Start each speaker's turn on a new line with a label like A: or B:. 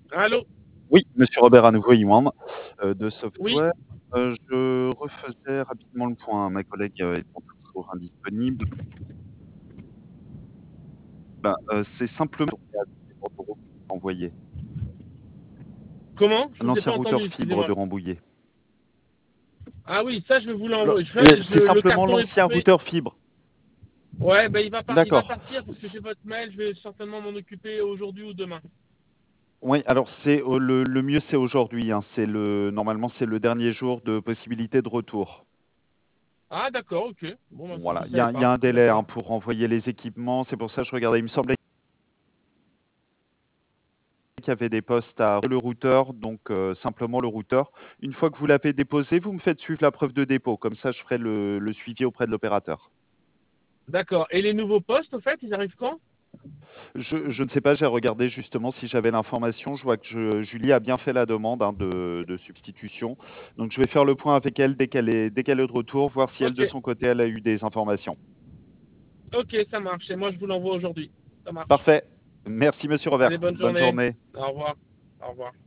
A: Allô?
B: Oui, monsieur Robert à nouveau Iwan, de
A: Oui?
B: Software. Je refaisais rapidement le point, ma collègue, étant toujours indisponible. C'est simplement envoyé.
A: Comment? Je
B: Un
A: vous ai
B: ancien
A: pas entendu,
B: routeur fibre
A: excusez-moi.
B: de Rambouillet.
A: Ah oui, ça je vais vous
B: Le
A: l'envoyer.
B: c'est
A: Le
B: simplement
A: carton est
B: l'ancien
A: trouvé.
B: routeur fibre.
A: Ouais, bah il va
B: D'accord.
A: partir parce que j'ai votre mail, je vais certainement m'en occuper aujourd'hui ou demain.
B: Oui, alors c'est, le mieux, c'est aujourd'hui, hein. Normalement, c'est le dernier jour de possibilité de retour.
A: Ah d'accord, OK. Bon bah je
B: Voilà,
A: savais
B: il y a
A: pas.
B: un délai, hein,
A: D'accord.
B: pour renvoyer les équipements. C'est pour ça que je regardais. Il me semblait qu'il y avait des postes à le routeur, donc simplement le routeur. Une fois que vous l'avez déposé, vous me faites suivre la preuve de dépôt. Comme ça, je ferai le suivi auprès de l'opérateur.
A: D'accord. Et les nouveaux postes, au fait, ils arrivent quand?
B: Je ne sais pas, j'ai regardé justement si j'avais l'information. Je vois que Julie a bien fait la demande, hein, de substitution. Donc je vais faire le point avec elle dès qu'elle est de retour, voir si elle, de
A: OK.
B: son côté, elle a eu des informations.
A: OK, ça marche. Et moi je vous l'envoie aujourd'hui. Ça marche.
B: Parfait. Merci monsieur
A: Allez,
B: Robert.
A: bonne
B: Bonne
A: journée.
B: journée.
A: Au revoir. Au revoir.